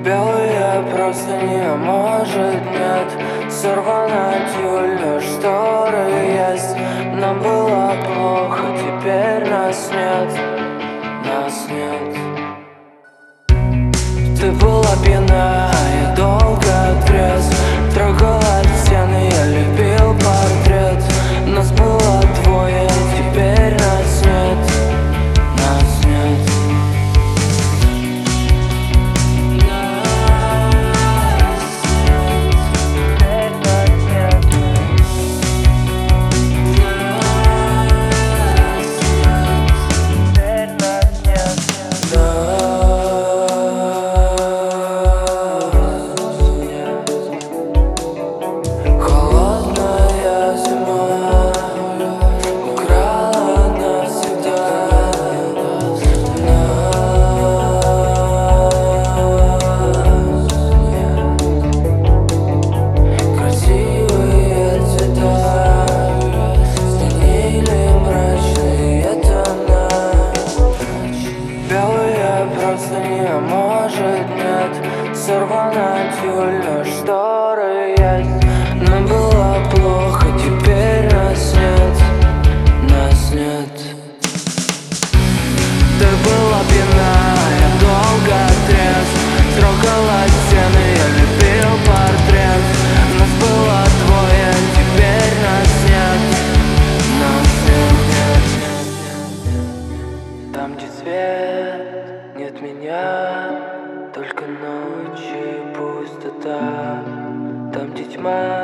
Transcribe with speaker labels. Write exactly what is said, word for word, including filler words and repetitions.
Speaker 1: Белые простыни, а может нет, сорвана тюль, шторы есть. Нам было плохо, теперь нас нет, нас нет. Ты была пьяна, я долго трезв, трогала стены, я любил портрет. Нас было двое, теперь нас нет, нас нет. А может нет, сорвана тюль, шторы есть. Нам было плохо, теперь нас нет, нас нет. Ты была пьяна, я долго трезв, трогала стены, я любил портрет. Нас было двое, теперь нас нет, нас нет. Там, где свет, нет меня, только ночь и пустота. Там, где тьма,